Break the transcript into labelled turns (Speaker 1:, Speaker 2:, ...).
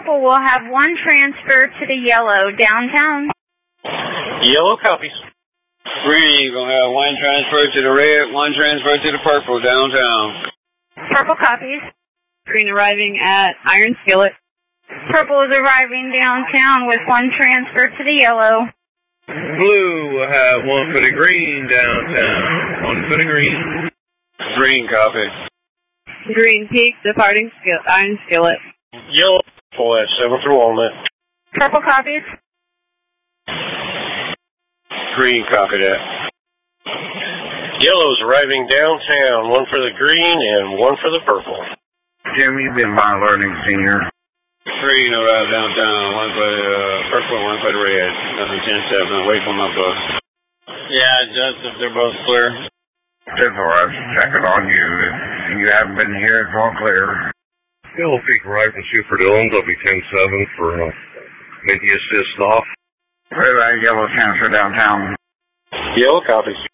Speaker 1: purple will have one transfer to the yellow downtown.
Speaker 2: Yellow copies.
Speaker 3: Green will have one transfer to the red, one transfer to the purple downtown.
Speaker 1: Purple copies.
Speaker 4: Green arriving at Iron Skillet.
Speaker 1: Purple is arriving downtown with one transfer to the yellow.
Speaker 5: Blue will have one for the green downtown. One for the green.
Speaker 3: Green copy.
Speaker 4: Green Peak departing Iron Skillet.
Speaker 2: Yellow full at 7 through Walnut.
Speaker 1: Purple copies.
Speaker 3: Green copy that.
Speaker 2: Yellow's arriving downtown, one for the green and one for the purple.
Speaker 6: Jim, you've been my learning senior.
Speaker 3: Green will arrive downtown, one for the purple, one for the red. Nothing 10-7, wait for my bus. Yeah, Joseph, they're both clear.
Speaker 6: It's all right, checking on you. If you haven't been here, it's all clear.
Speaker 7: Yellow Peak arrived from Super Dillon, will be 10-7 for Minty assist off.
Speaker 6: Red Yellow transfer downtown.
Speaker 2: Yellow copies.